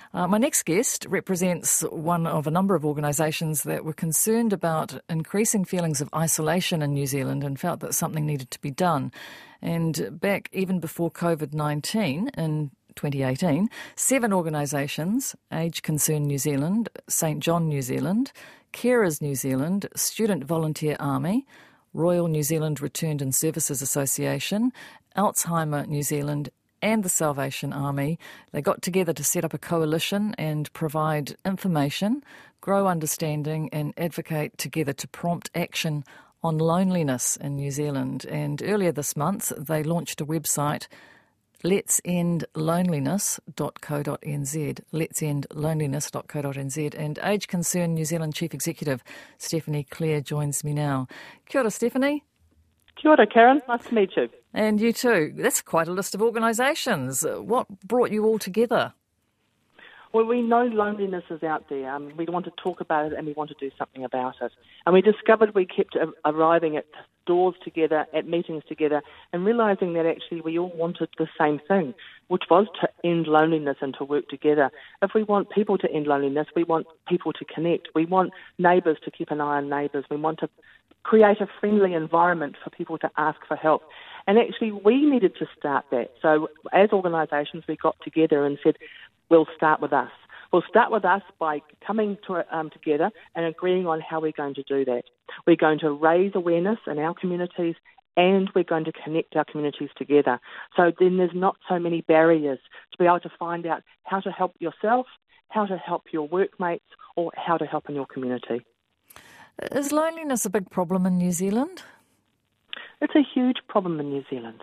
My next guest represents one of a number of organisations that were concerned about increasing feelings of isolation in New Zealand and felt that something needed to be done. And back even before COVID-19 in 2018, 7 organisations, Age Concern New Zealand, St John New Zealand, Carers New Zealand, Student Volunteer Army, Royal New Zealand Returned and Services Association, Alzheimer New Zealand and the Salvation Army, they got together to set up a coalition and provide information, grow understanding and advocate together to prompt action on loneliness in New Zealand. And earlier this month, they launched a website, letsendloneliness.co.nz, letsendloneliness.co.nz. And Age Concern New Zealand Chief Executive Stephanie Clare joins me now. Kia ora, Stephanie. Kia ora, Karen. Nice to meet you. And you too. That's quite a list of organisations. What brought you all together? Well, we know loneliness is out there. We want to talk about it and we want to do something about it. And we discovered we kept arriving at doors together, at meetings together, and realising that actually we all wanted the same thing, which was to end loneliness and to work together. If we want people to end loneliness, we want people to connect. We want neighbours to keep an eye on neighbours. We want to create a friendly environment for people to ask for help. And actually, we needed to start that. So as organisations, we got together and said, we'll start with us. We'll start with us by coming together and agreeing on how we're going to do that. We're going to raise awareness in our communities and we're going to connect our communities together. So then there's not so many barriers to be able to find out how to help yourself, how to help your workmates, or how to help in your community. Is loneliness a big problem in New Zealand? It's a huge problem in New Zealand.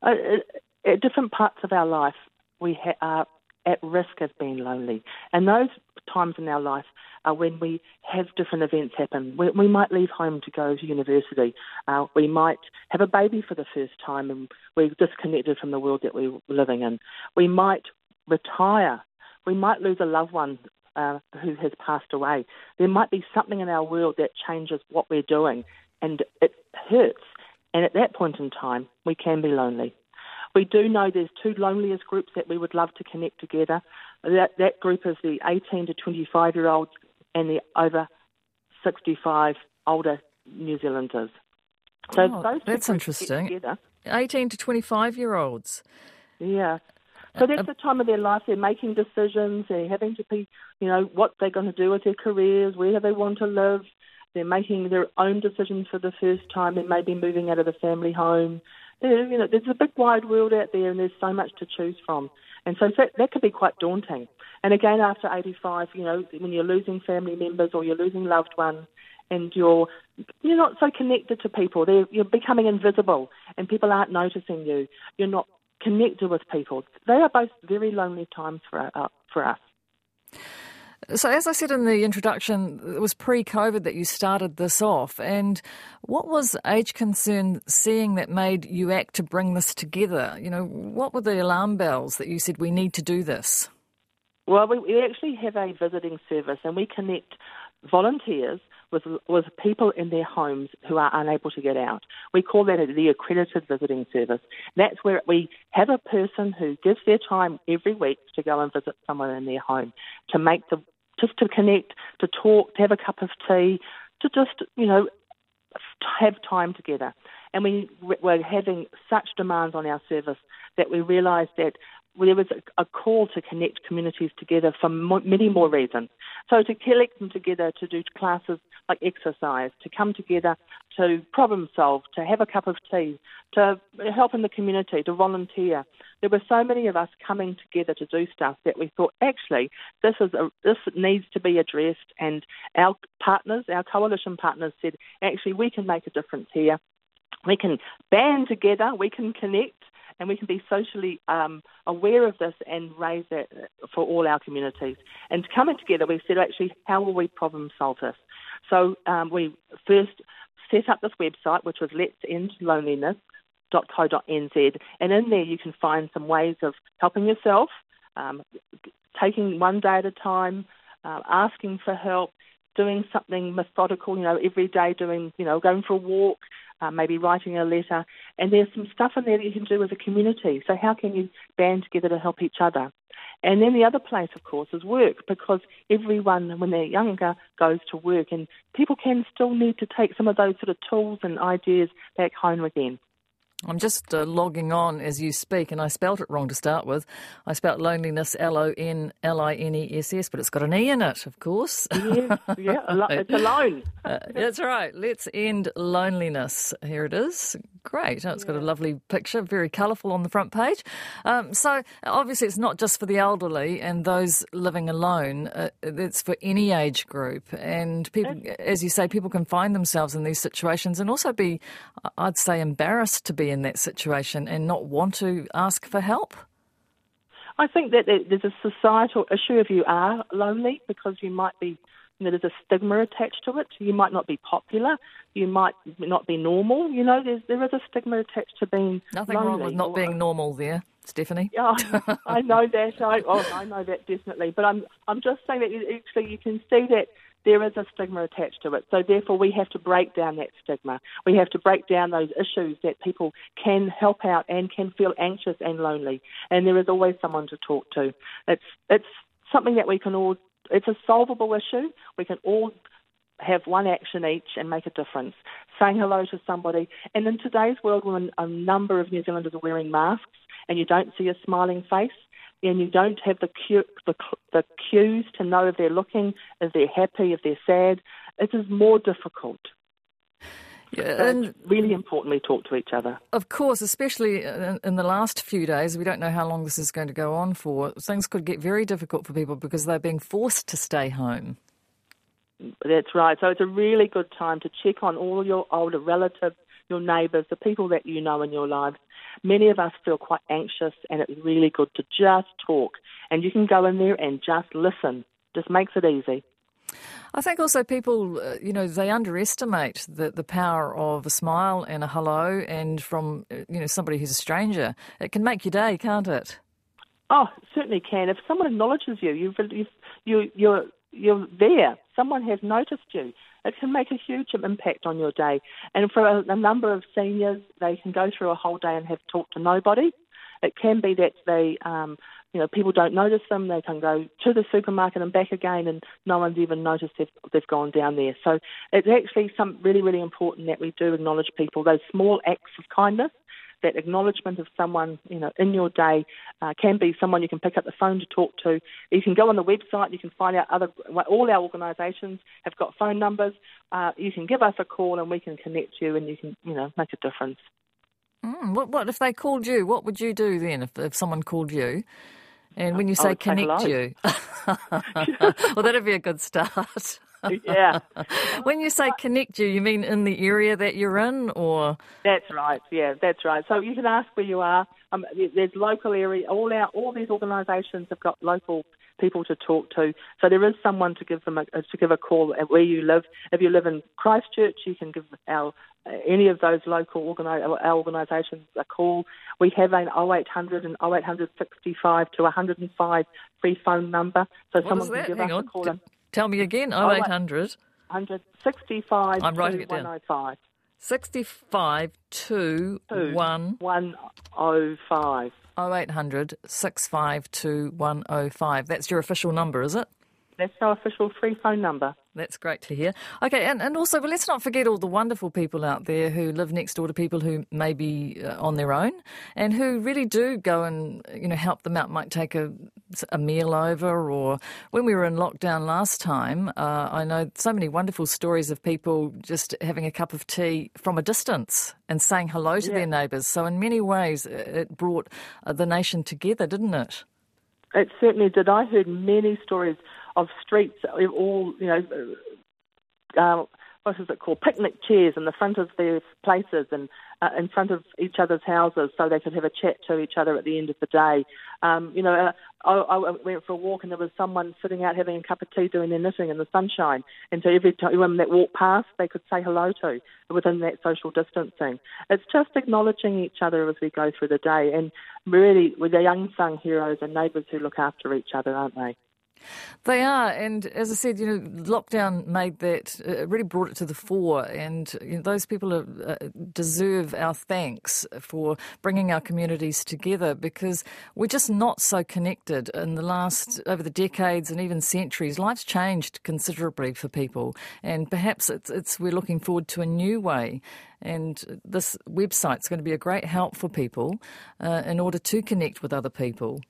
At different parts of our life, we are at risk of being lonely. And those times in our life are when we have different events happen. We might leave home to go to university. We might have a baby for the first time and we're disconnected from the world that we're living in. We might retire. We might lose a loved one who has passed away. There might be something in our world that changes what we're doing and it hurts. And at that point in time, we can be lonely. We do know there's 2 loneliest groups that we would love to connect together. That group is the 18 to 25-year-olds and the over 65 older New Zealanders. So those that's interesting. 18 to 25-year-olds. Yeah. So that's the time of their life. They're making decisions. They're having to be, what they're going to do with their careers, where they want to live. They're making their own decisions for the first time. They may be moving out of the family home. There's a big wide world out there and there's so much to choose from. And so that could be quite daunting. And again, after 85, when you're losing family members or you're losing loved ones and you're not so connected to people, you're becoming invisible and people aren't noticing you. You're not connected with people. They are both very lonely times for us. So as I said in the introduction, it was pre-COVID that you started this off. And what was Age Concern seeing that made you act to bring this together? What were the alarm bells that you said we need to do this? Well, we actually have a visiting service and we connect volunteers with people in their homes who are unable to get out. We call that the accredited visiting service. That's where we have a person who gives their time every week to go and visit someone in their home, just to connect, to talk, to have a cup of tea, to just, have time together. And we're having such demands on our service that we realised that there was a call to connect communities together for many more reasons. So to collect them together, to do classes like exercise, to come together to problem solve, to have a cup of tea, to help in the community, to volunteer. There were so many of us coming together to do stuff that we thought, actually, this needs to be addressed. And our partners, our coalition partners said, actually, we can make a difference here. We can band together, we can connect, and we can be socially aware of this and raise that for all our communities. And coming together, we said, actually, how will we problem solve this? So we first set up this website, which was letsendloneliness.co.nz, and in there you can find some ways of helping yourself, taking one day at a time, asking for help, doing something methodical, every day going for a walk, maybe writing a letter. And there's some stuff in there that you can do as a community. So how can you band together to help each other? And then the other place, of course, is work, because everyone, when they're younger, goes to work, and people can still need to take some of those sort of tools and ideas back home again. I'm just logging on as you speak, and I spelt it wrong to start with. I spelt loneliness, Lonliness, but it's got an E in it, of course. Yes, it's alone. That's right. Let's end loneliness. Here it is. Great. Oh, it's got a lovely picture, very colourful on the front page. So obviously it's not just for the elderly and those living alone. It's for any age group. And people, as you say, people can find themselves in these situations and also be, I'd say, embarrassed to be in that situation and not want to ask for help. I think that there's a societal issue if you are lonely, because you might be, there's a stigma attached to it. You might not be popular. You might not be normal. There is a stigma attached to being Nothing lonely. wrong with not being normal there, Stephanie. Yeah, I know that. I know that definitely. But I'm just saying that you can see that there is a stigma attached to it. So therefore we have to break down that stigma. We have to break down those issues that people can help out and can feel anxious and lonely. And there is always someone to talk to. It's something that we can all, it's a solvable issue. We can all have one action each and make a difference. Saying hello to somebody. And in today's world, when a number of New Zealanders are wearing masks and you don't see a smiling face, and you don't have the cues to know if they're looking, if they're happy, if they're sad, it is more difficult. Yeah, so and it's really important we talk to each other. Of course, especially in the last few days, we don't know how long this is going to go on for. Things could get very difficult for people because they're being forced to stay home. That's right. So it's a really good time to check on all your older relatives, your neighbours, the people that you know in your lives. Many of us feel quite anxious, and it's really good to just talk. And you can go in there and just listen. Just makes it easy. I think also people, they underestimate the power of a smile and a hello, and from, somebody who's a stranger. It can make your day, can't it? Oh, it certainly can. If someone acknowledges you, you're there. Someone has noticed you. It can make a huge impact on your day. And for a number of seniors, they can go through a whole day and have talked to nobody. It can be that they, people don't notice them. They can go to the supermarket and back again, and no one's even noticed they've gone down there. So it's actually really, really important that we do acknowledge people. Those small acts of kindness, that acknowledgement of someone, in your day, can be someone you can pick up the phone to talk to. You can go on the website, you can find out all our organisations have got phone numbers. You can give us a call and we can connect you, and you can, make a difference. What if they called you? What would you do then if someone called you? And when you say connect you, well, that'd be a good start. Yeah. When you say connect you mean in the area that you're in, or? That's right. Yeah, that's right. So you can ask where you are. There's local area. All these organisations have got local people to talk to. So there is someone to give a call at where you live. If you live in Christchurch, you can give any of those local organisations a call. We have an 0800 and 0800 65 to 105 free phone number. So what someone is that? can give Hang us on. a call. Tell me again, 0800. 165 I'm writing it down. 105. 65 to 105. 0800 652 105. That's your official number, is it? That's our official free phone number. That's great to hear. Okay, and also, but let's not forget all the wonderful people out there who live next door to people who may be on their own and who really do go and, help them out, might take a meal over. Or when we were in lockdown last time, I know so many wonderful stories of people just having a cup of tea from a distance and saying hello to their neighbours. So in many ways, it brought the nation together, didn't it? It certainly did. I heard many stories of streets, all, what is it called, picnic chairs in the front of their places and in front of each other's houses so they could have a chat to each other at the end of the day. I went for a walk and there was someone sitting out having a cup of tea doing their knitting in the sunshine. And so every time that walked past, they could say hello to within that social distancing. It's just acknowledging each other as we go through the day. And really, with the unsung heroes and neighbours who look after each other, aren't they? They are, and as I said, lockdown made that, really brought it to the fore, and those people deserve our thanks for bringing our communities together, because we're just not so connected over the decades and even centuries. Life's changed considerably for people, and perhaps we're looking forward to a new way. And this website's going to be a great help for people in order to connect with other people.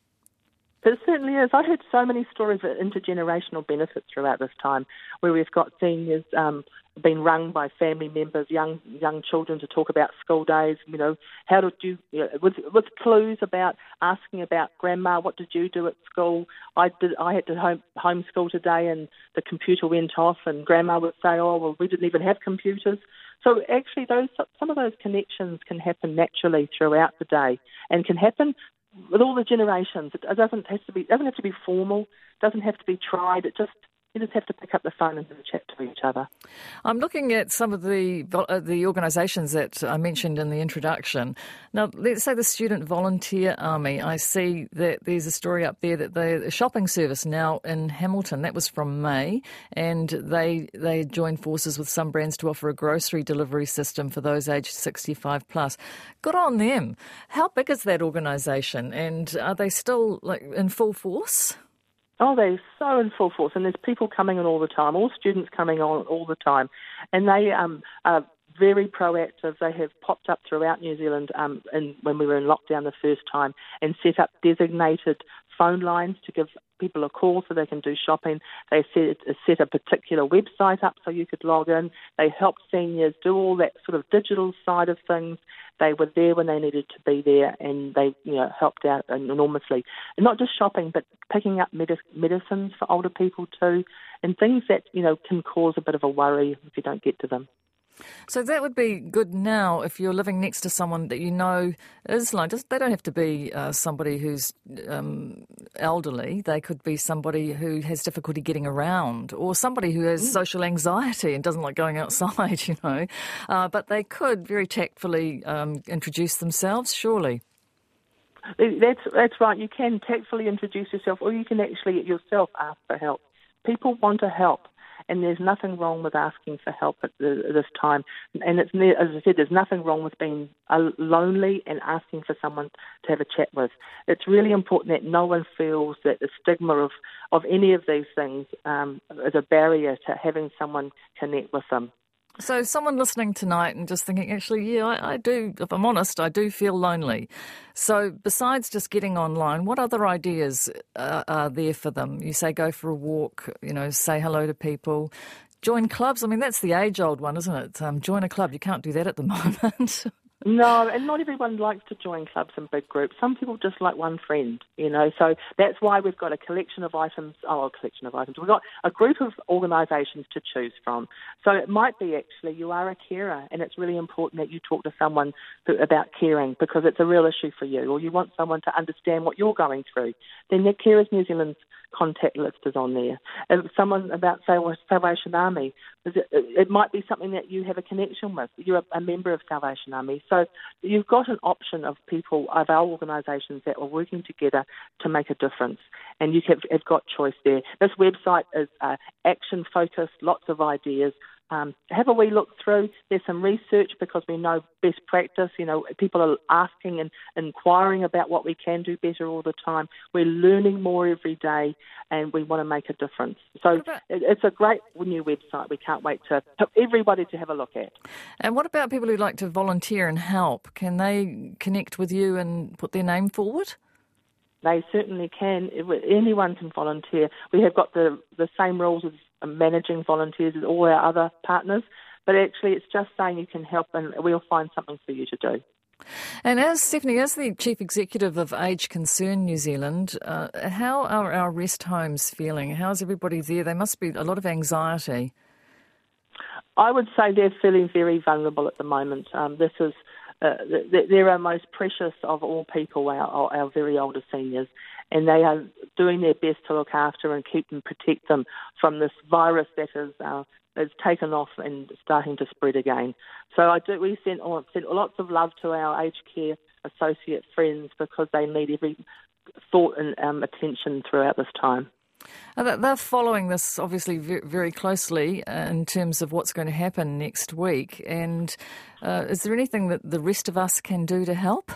It certainly is. I heard so many stories of intergenerational benefits throughout this time, where we've got seniors being rung by family members, young children, to talk about school days. How did you, with clues about asking about grandma, what did you do at school? I had to homeschool today, and the computer went off, and grandma would say, "Oh, well, we didn't even have computers." So actually, some of those connections can happen naturally throughout the day, and can happen with all the generations. It doesn't have to be formal. Doesn't have to be tried. You just have to pick up the phone and have a chat to each other. I'm looking at some of the organisations that I mentioned in the introduction. Now, let's say the Student Volunteer Army. I see that there's a story up there that the shopping service now in Hamilton, that was from May, and they joined forces with some brands to offer a grocery delivery system for those aged 65 plus. Good on them. How big is that organisation, and are they still in full force? Oh, they're so in full force, and there's people coming in all the time, all students coming on all the time, and they are very proactive. They have popped up throughout New Zealand when we were in lockdown the first time, and set up designated phone lines to give people a call so they can do shopping. They set a particular website up so you could log in. They helped seniors do all that sort of digital side of things. They were there when they needed to be there, and they helped out enormously. And not just shopping, but picking up medicines for older people too, and things that can cause a bit of a worry if you don't get to them. So that would be good now if you're living next to someone that is like, they don't have to be somebody who's elderly. They could be somebody who has difficulty getting around, or somebody who has social anxiety and doesn't like going outside, But they could very tactfully introduce themselves, surely. That's right. You can tactfully introduce yourself, or you can actually yourself ask for help. People want to help. And there's nothing wrong with asking for help at this time. And as I said, there's nothing wrong with being lonely and asking for someone to have a chat with. It's really important that no one feels that the stigma of any of these things is a barrier to having someone connect with them. So someone listening tonight and just thinking, actually, I do, if I'm honest, I do feel lonely. So besides just getting online, what other ideas are there for them? You say go for a walk, say hello to people, join clubs. I mean, that's the age-old one, isn't it? Join a club. You can't do that at the moment. No, and not everyone likes to join clubs and big groups. Some people just like one friend, So that's why we've got a collection of items. We've got a group of organisations to choose from. So it might be actually you are a carer, and it's really important that you talk to someone about caring because it's a real issue for you, or you want someone to understand what you're going through. Then the Carers New Zealand's contact list is on there. If someone about, say, Salvation Army, it might be something that you have a connection with. You're a member of Salvation Army. So you've got an option of people, of our organisations that are working together to make a difference. And you have got choice there. This website is action-focused, lots of ideas. Have a wee look through. There's some research because we know best practice. People are asking and inquiring about what we can do better all the time. We're learning more every day, and we want to make a difference. So it's a great new website. We can't wait to everybody to have a look at. And what about people who like to volunteer and help? Can they connect with you and put their name forward? They certainly can. Anyone can volunteer. We have got the same rules as managing volunteers as all our other partners, but actually it's just saying you can help and we'll find something for you to do. And Stephanie, as the Chief Executive of Age Concern New Zealand, how are our rest homes feeling? How's everybody there? There must be a lot of anxiety. I would say they're feeling very vulnerable at the moment. This is they're our most precious of all people, our very older seniors, and they are doing their best to look after and protect them from this virus that is taken off and starting to spread again. So we sent lots of love to our aged care associate friends because they need every thought and attention throughout this time. They're following this obviously very closely in terms of what's going to happen next week. And is there anything that the rest of us can do to help?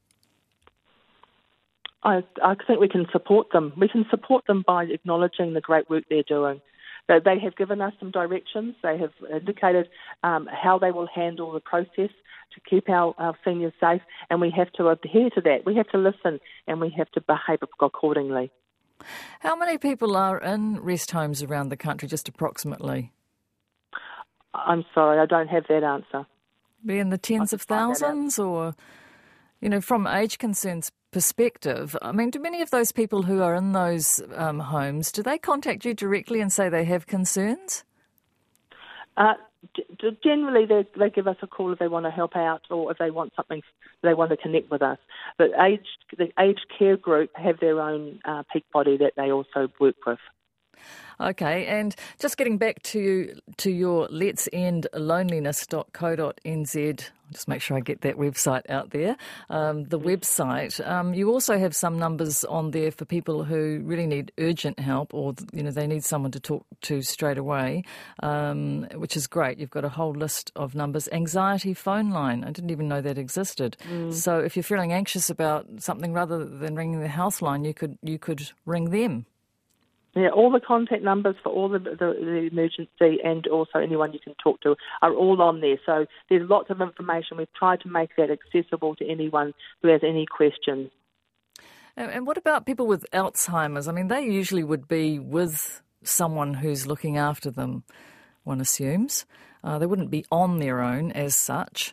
I think we can support them. We can support them by acknowledging the great work they're doing. They have given us some directions. They have indicated how they will handle the process to keep our seniors safe, and we have to adhere to that. We have to listen, and we have to behave accordingly. How many people are in rest homes around the country, just approximately? I'm sorry, I don't have that answer. Be in the tens of thousands, or, from Age Concern's perspective, I mean, do many of those people who are in those homes, do they contact you directly and say they have concerns? Generally, they give us a call if they want to help out or if they want something, they want to connect with us. But the aged care group have their own peak body that they also work with. Okay, and just getting back to your letsendloneliness.co.nz, I'll just make sure I get that website out there, the website. You also have some numbers on there for people who really need urgent help or, they need someone to talk to straight away, which is great. You've got a whole list of numbers. Anxiety phone line, I didn't even know that existed. So if you're feeling anxious about something, rather than ringing the health line, you could ring them. Yeah, all the contact numbers for all the emergency and also anyone you can talk to are all on there. So there's lots of information. We've tried to make that accessible to anyone who has any questions. And what about people with Alzheimer's? I mean, they usually would be with someone who's looking after them, one assumes. They wouldn't be on their own as such.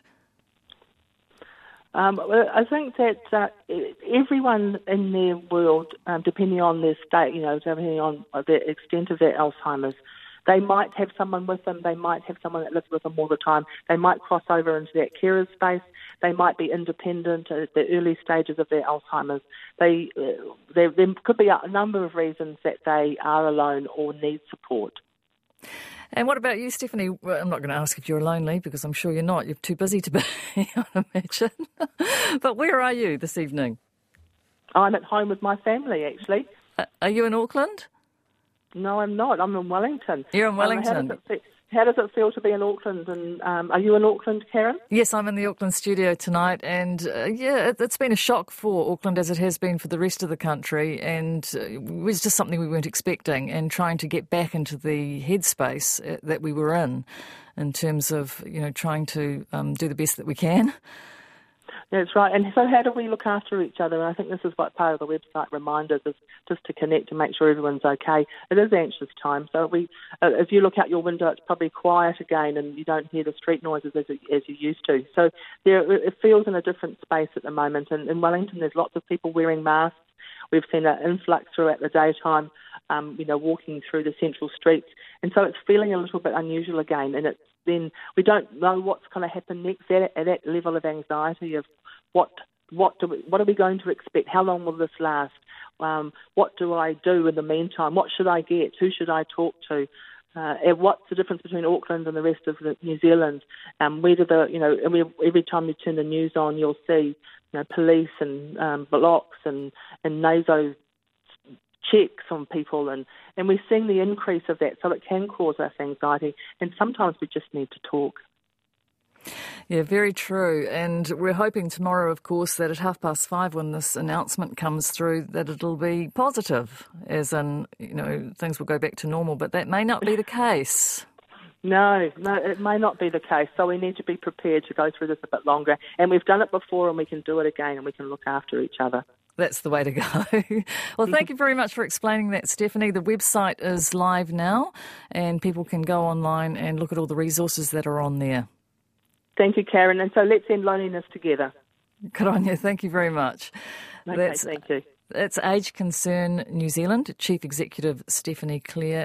I think that everyone in their world, depending on their state, depending on the extent of their Alzheimer's, they might have someone with them, they might have someone that lives with them all the time, they might cross over into that carer space, they might be independent at the early stages of their Alzheimer's. There could be a number of reasons that they are alone or need support. And what about you, Stephanie? Well, I'm not going to ask if you're lonely because I'm sure you're not. You're too busy to be, I imagine. But where are you this evening? I'm at home with my family, actually. Are you in Auckland? No, I'm not. I'm in Wellington. You're in Wellington. How does it feel to be in Auckland? And are you in Auckland, Karen? Yes, I'm in the Auckland studio tonight. And it's been a shock for Auckland as it has been for the rest of the country. And it was just something we weren't expecting, and trying to get back into the headspace that we were in terms of, trying to do the best that we can. That's right. And so how do we look after each other? And I think this is what part of the website reminds us, is just to connect and make sure everyone's okay. It is anxious time. So if you look out your window, it's probably quiet again and you don't hear the street noises as you used to. So it feels in a different space at the moment. And in Wellington, there's lots of people wearing masks. We've seen an influx throughout the daytime, walking through the central streets. And so it's feeling a little bit unusual again. And then we don't know what's going to happen next at that level of anxiety of what are we going to expect? How long will this last? What do I do in the meantime? What should I get? Who should I talk to? And what's the difference between Auckland and the rest of New Zealand? Every time you turn the news on, you'll see police and blocks and NASO checks on people, and we're seeing the increase of that, so it can cause us anxiety, and sometimes we just need to talk. Yeah, very true. And we're hoping tomorrow, of course, that at 5:30 when this announcement comes through, that it'll be positive, as in, things will go back to normal, but that may not be the case. No, it may not be the case. So we need to be prepared to go through this a bit longer. And we've done it before and we can do it again and we can look after each other. That's the way to go. Well, thank you very much for explaining that, Stephanie. The website is live now and people can go online and look at all the resources that are on there. Thank you, Karen. And so let's end loneliness together. Good on you. Thank you very much. Okay, thank you. That's Age Concern New Zealand, Chief Executive Stephanie Clare.